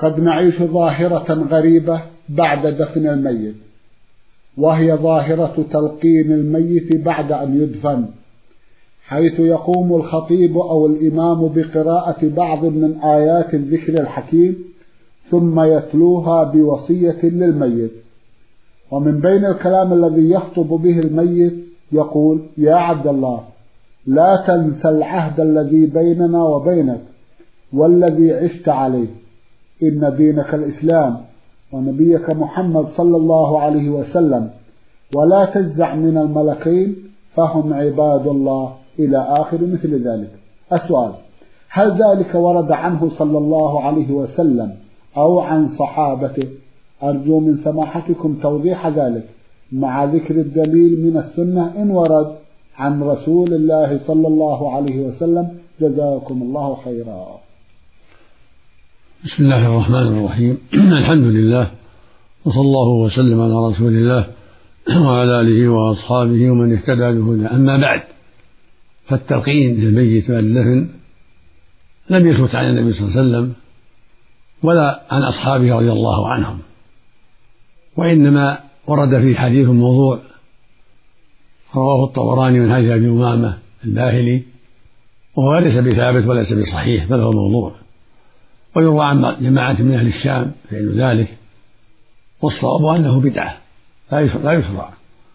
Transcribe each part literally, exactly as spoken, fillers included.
قد نعيش ظاهرة غريبة بعد دفن الميت، وهي ظاهرة تلقين الميت بعد أن يدفن، حيث يقوم الخطيب أو الإمام بقراءة بعض من آيات الذكر الحكيم ثم يتلوها بوصية للميت. ومن بين الكلام الذي يخطب به الميت يقول: يا عبد الله، لا تنسى العهد الذي بيننا وبينك والذي عشت عليه، إن دينك الإسلام ونبيك محمد صلى الله عليه وسلم، ولا تجزع من الملكين فهم عباد الله، إلى آخر مثل ذلك. السؤال: هل ذلك ورد عنه صلى الله عليه وسلم أو عن صحابته؟ أرجو من سماحتكم توضيح ذلك مع ذكر الدليل من السنة إن ورد عن رسول الله صلى الله عليه وسلم. جزاكم الله خيرا. بسم الله الرحمن الرحيم. الحمد لله، وصلى الله وسلم على رسول الله وعلى آله وأصحابه ومن اهتدى بهداه. أما بعد، فالتلقين للميت بعد الدفن لم يثبت عن النبي صلى الله عليه وسلم ولا عن أصحابه رضي الله عنهم، وإنما ورد في حديث موضوع رواه الطبراني من حديث أبي أمامة الباهلي، وهو ليس بثابت وليس بصحيح بل هو موضوع، ويروى عن جماعة من أهل الشام فعل ذلك، والصواب أنه بدعة لا يشرع،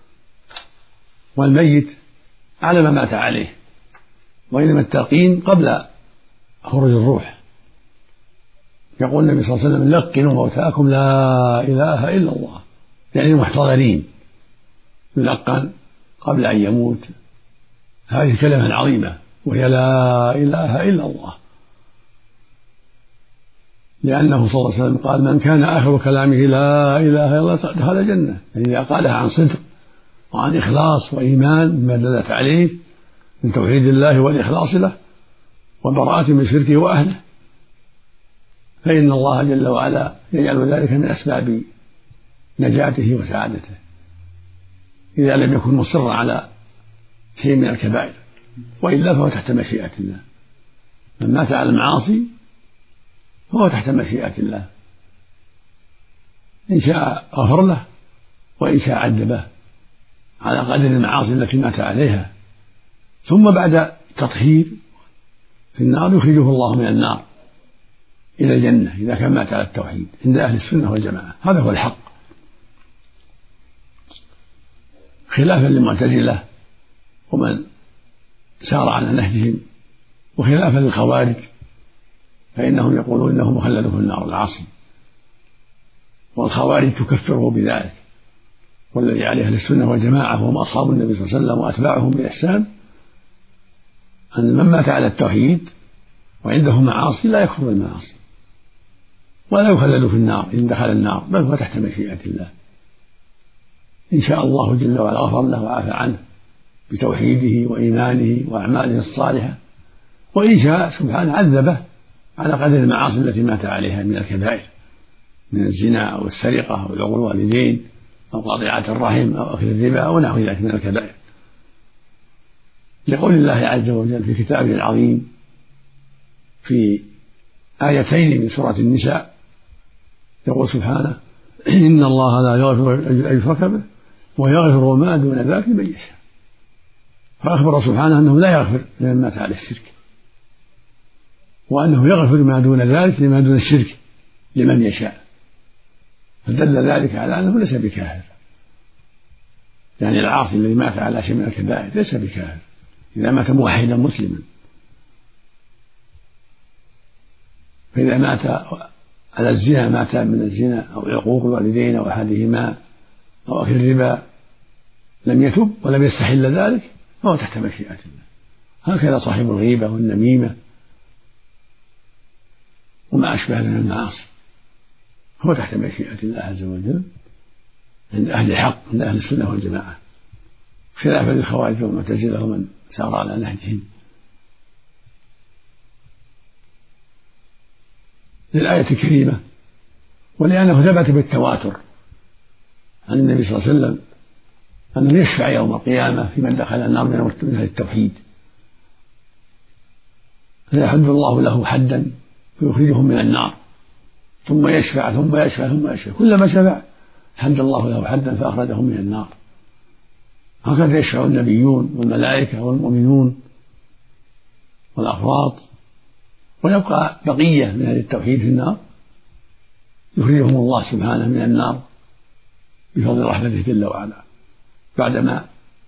والميت على ما مات عليه، وإنما التلقين قبل خروج الروح. يقول النبي صلى الله عليه وسلم: لقنوا موتاكم لا إله إلا الله، يعني المحتضرين يلقن قبل أن يموت هذه كلمة عظيمة، وهي لا إله إلا الله، لأنه صلى الله عليه وسلم قال: من كان آخر كلامه لا إله إلا الله دخل الجنة، يعني إذا قالها عن صدق وعن إخلاص وإيمان بما دلت عليه من توحيد الله والإخلاص له وبراءة من شركه وأهله، فإن الله جل وعلا يجعل ذلك من أسباب نجاته وسعادته، إذا لم يكن مصرا على شيء من الكبائر، وإلا فهو تحت مشيئة الله. من مات على المعاصي فهو تحت مشيئة الله، إن شاء غفر له وإن شاء عذبه على قدر المعاصي التي مات عليها، ثم بعد تطهير في النار يخرجه الله من النار إلى الجنة إذا كان مات على التوحيد عند أهل السنة والجماعة. هذا هو الحق، خلافا للمعتزلة ومن سار على نهجهم، وخلافا للخوارج فإنهم يقولون إنه مخلد في النار العاصي، والخوارج تكفره بذلك. والذي عليه أهل السنة والجماعة وهم أصحاب النبي صلى الله عليه وسلم وأتباعهم بإحسان أن من مات على التوحيد وعنده معاصي لا يكفر بالمعاصي ولا يخلد في النار إن دخل النار، بل هو تحت مشيئة الله. إن شاء الله جل وعلا غفر له وعفى عنه بتوحيده وإيمانه وأعماله الصالحة، وإن شاء سبحانه عذبه على قدر المعاصي التي مات عليها من الكبائر، من الزنا أو السرقة أو عقوق الوالدين أو قطيعة الرحم أو أكل الربا أو نحو ذلك من الكبائر، لقول الله عز وجل في كتابه العظيم في آيتين من سورة النساء، يقول سبحانه: إن الله لا يغفر أن يشرك به ويغفر ما دون ذلك لمن يشاء. فأخبر سبحانه أنه لا يغفر لمن مات على الشرك، وأنه يغفر ما دون ذلك لما دون الشرك لمن يشاء، فدل ذلك على أنه ليس بكافر، يعني العاصي الذي مات على شيء من الكبائر ليس بكافر إذا مات موحدا مسلما. فإذا مات على الزنا، مات من الزنا أو عقوق الوالدين أو أحدهما أو أكل الربا لم يتب ولم يستحل ذلك فهو تحت مشيئة الله. هكذا صاحب الغيبة والنميمة وما أشبه من المعاصي هو تحت مشيئة الله عز وجل عند أهل الحق، عند أهل السنة والجماعة، خلافا للخوارج والمعتزلة ومن سار على نهجهم. للآية الكريمة، ولأنه ثبت بالتواتر عن النبي صلى الله عليه وسلم أنه يشفع يوم القيامة في من دخل النار من أهل التوحيد، فيحد الله له حدا فيخرجهم من النار ثم يشفع ثم يشفع ثم يشفع، كلما شفع حد الله له حدا فأخرجه من النار. هكذا يشفع النبيون والملائكة والمؤمنون والأفراط، ويبقى بقية من أهل التوحيد في النار يخرجهم الله سبحانه من النار بفضل رحمته جل وعلا بعدما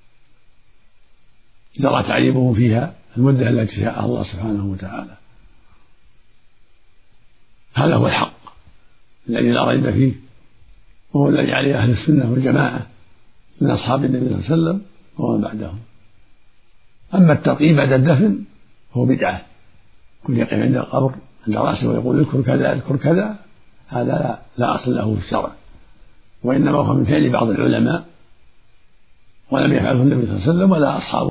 جرى تعذيبهم فيها المدة التي شاءها الله سبحانه وتعالى. هذا هو الحق الذي لا ريب فيه، وهو الذي عليه أهل السنة والجماعة من أصحاب النبي صلى الله عليه وسلم ومن بعدهم. أما الترقيب بعد الدفن هو بدعة، كل يقف عند القبر عند رأسه ويقول اذكر كذا اذكر كذا، هذا لا, لا أصل له في الشرع، وإنما هو من فعل بعض العلماء ولم يفعله النبي صلى الله عليه وسلم ولا أصحابه.